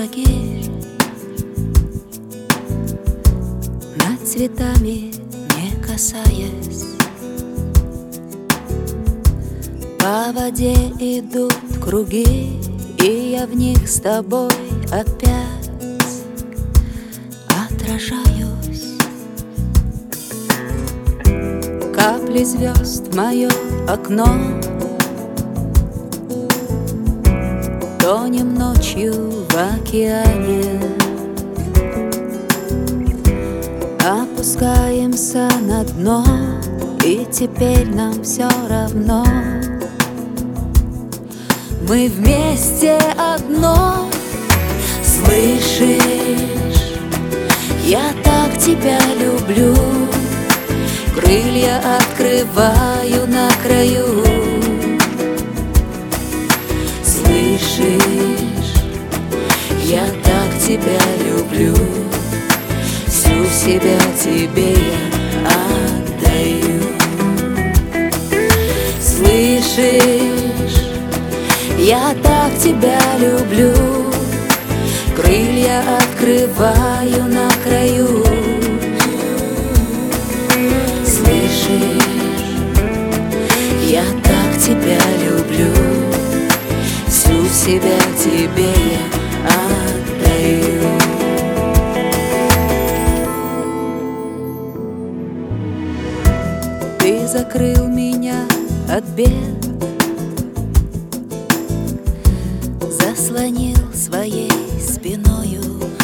лагерь, над цветами не касаясь. По воде идут круги, и я в них с тобой опять отражаюсь. Капли звезд в мое окно, тонем ночью в океане, опускаемся на дно, и теперь нам все равно. Мы вместе одно. Слышишь, я так тебя люблю, крылья открываю на краю. Слышишь, я так тебя люблю, всю себя тебе я отдаю. Слышишь, я так тебя люблю, крылья открываю на краю. Слышишь, я так тебя люблю, всю себя тебе я отдаю. Ты закрыл меня от бед, заслонил своей спиною,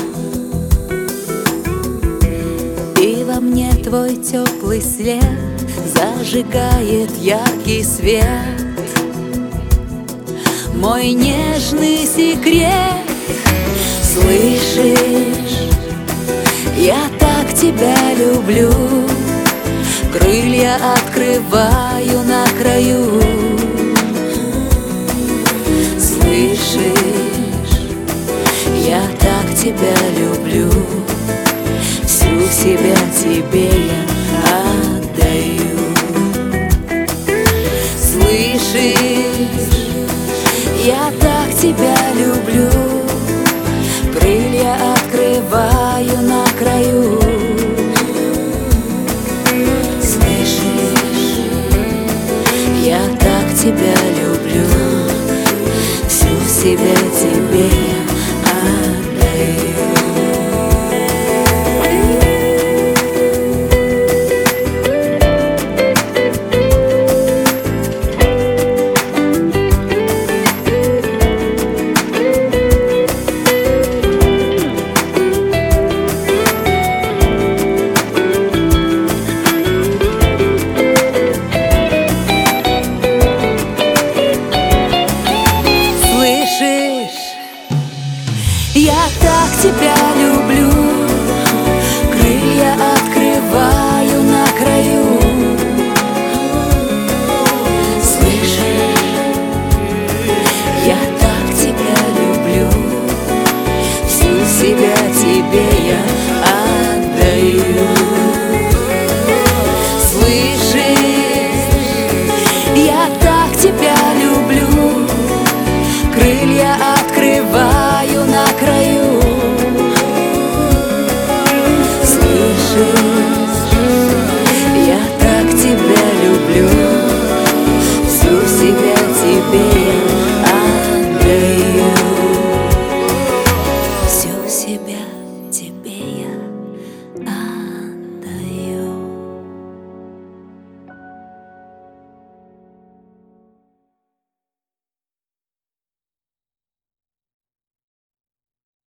и во мне твой теплый след зажигает яркий свет. Мой нежный секрет. Слышишь, я так тебя люблю, крылья открываю на краю. Слышишь, я так тебя люблю, всю себя тебе я отдаю. Слышишь,